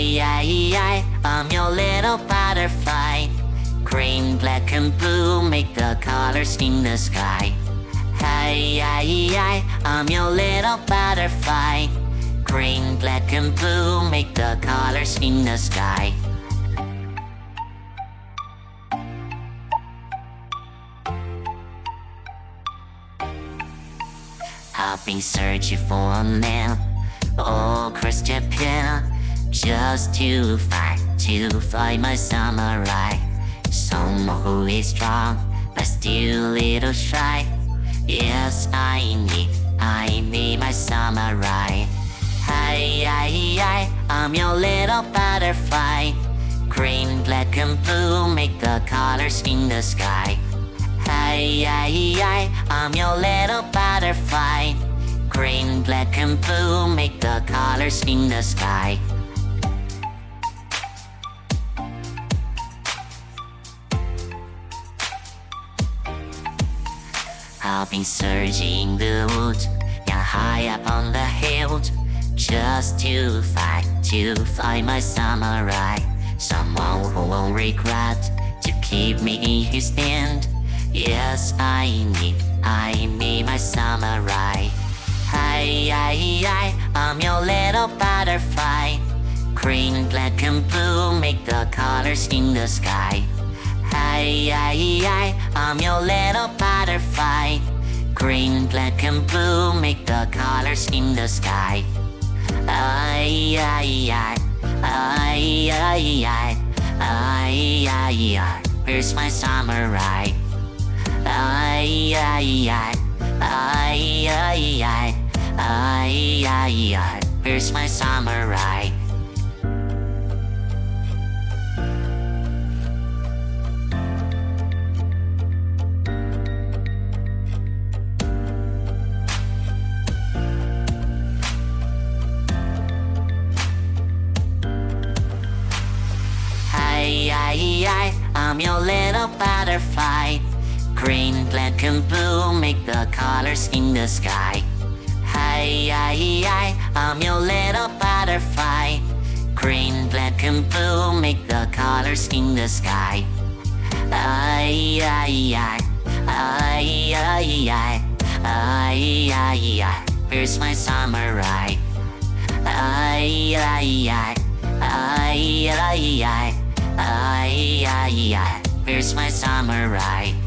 I'm your little butterfly. Green, black, and blue make the colors in the sky. I'm your little butterfly. Green, black, and blue make the colors in the sky. I've been searching for a man all across Japan, just to find my samurai. Someone who is strong but still a little shy. Yes, I need my samurai. I'm your little butterfly. Green, black, and blue make the colors in the sky. I'm your little butterfly. Green, black, and blue make the colors in the sky. I've been searching the woods, yeah, high up on the hills, just to find my samurai. Someone who won't regret to keep me in his stand. Yes, I need my samurai. I'm your little butterfly. Green, black, and blue make the colors in the sky. I'm your little butterfly. Green, black, and blue make the colors in the sky. Where's my samurai? Where's my samurai? I'm your little butterfly. Green, black, and blue make the colors in the sky. I'm your little butterfly. Green, black, and blue make the colors in the sky. Where's my samurai? Where's my samurai?